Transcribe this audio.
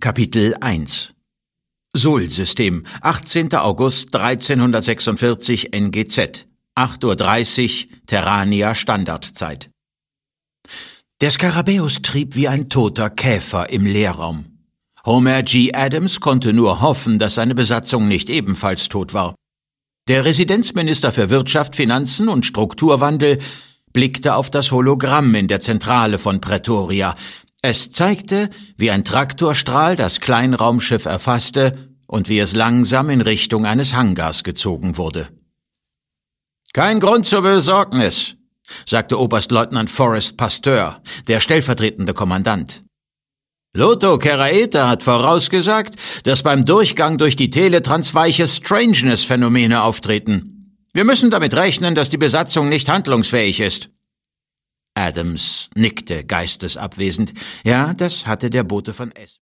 Kapitel 1 Sol-System, 18. August 1346 NGZ, 8:30 Uhr, Terrania Standardzeit. Der Skarabäus trieb wie ein toter Käfer im Leerraum. Homer G. Adams konnte nur hoffen, dass seine Besatzung nicht ebenfalls tot war. Der Residenzminister für Wirtschaft, Finanzen und Strukturwandel blickte auf das Hologramm in der Zentrale von Pretoria. Es zeigte, wie ein Traktorstrahl das Kleinraumschiff erfasste und wie es langsam in Richtung eines Hangars gezogen wurde. »Kein Grund zur Besorgnis«, sagte Oberstleutnant Forrest Pasteur, der stellvertretende Kommandant. »Lotho Keraeta hat vorausgesagt, dass beim Durchgang durch die Teletransweiche Strangeness-Phänomene auftreten. Wir müssen damit rechnen, dass die Besatzung nicht handlungsfähig ist.« Adams nickte geistesabwesend. Ja, das hatte der Bote von S.